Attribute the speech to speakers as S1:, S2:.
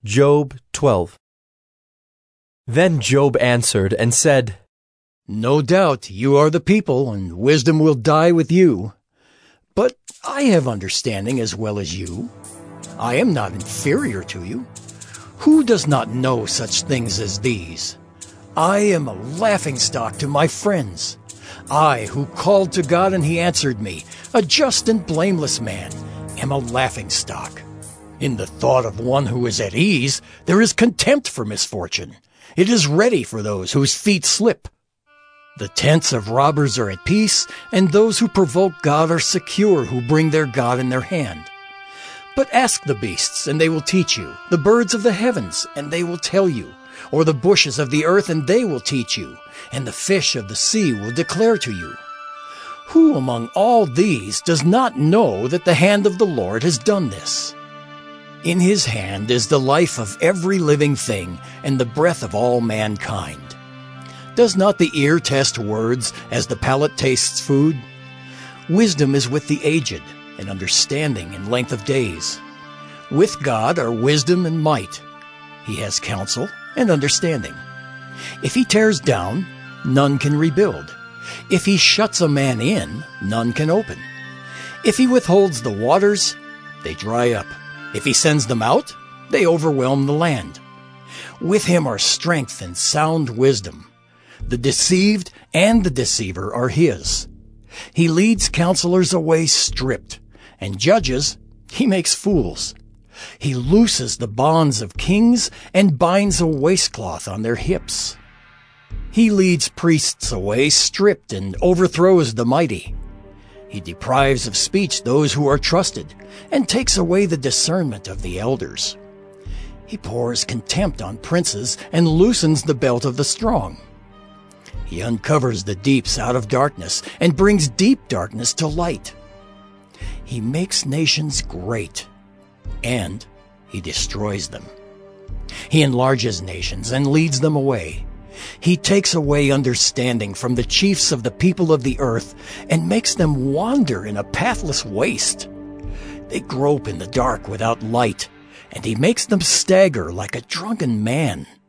S1: Job 12. Then Job answered and said,
S2: No doubt you are the people, and wisdom will die with you. But I have understanding as well as you. I am not inferior to you. Who does not know such things as these? I am a laughingstock to my friends. I, who called to God and he answered me, a just and blameless man, am a laughingstock. In the thought of one who is at ease, there is contempt for misfortune. It is ready for those whose feet slip. The tents of robbers are at peace, and those who provoke God are secure, who bring their God in their hand. But ask the beasts, and they will teach you, the birds of the heavens, and they will tell you, or the bushes of the earth, and they will teach you, and the fish of the sea will declare to you. Who among all these does not know that the hand of the Lord has done this? In his hand is the life of every living thing, and the breath of all mankind. Does not the ear test words as the palate tastes food? Wisdom is with the aged, and understanding in length of days. With God are wisdom and might. He has counsel and understanding. If he tears down, none can rebuild. If he shuts a man in, none can open. If he withholds the waters, they dry up. If he sends them out, they overwhelm the land. With him are strength and sound wisdom. The deceived and the deceiver are his. He leads counselors away stripped, and judges he makes fools. He looses the bonds of kings and binds a waistcloth on their hips. He leads priests away stripped and overthrows the mighty. He deprives of speech those who are trusted and takes away the discernment of the elders. He pours contempt on princes and loosens the belt of the strong. He uncovers the deeps out of darkness and brings deep darkness to light. He makes nations great, and he destroys them. He enlarges nations and leads them away. He takes away understanding from the chiefs of the people of the earth and makes them wander in a pathless waste. They grope in the dark without light, and he makes them stagger like a drunken man.